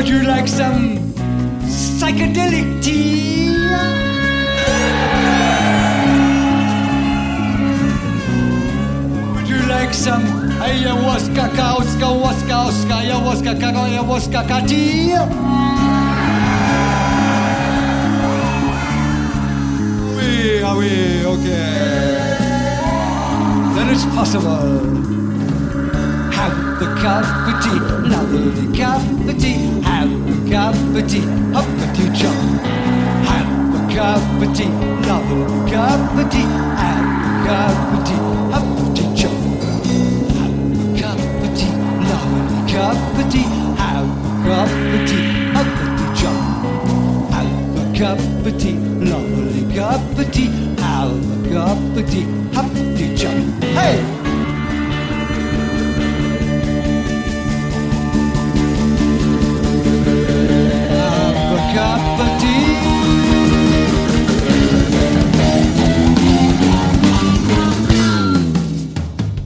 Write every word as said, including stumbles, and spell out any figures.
Would you like some psychedelic tea? Would you like some ayahuasca, kaoska, waska, oska, ayahuasca, kaka, ayahuasca, tea? Oui, ah oui, okay. Then it's possible. Have the cup of tea, lovely cup of tea. Have the cup of tea, up the tea chop. Have the cup of tea, lovely cup of tea. Have the cup of tea, up the tea chop. Have the cup of tea, lovely cup of tea.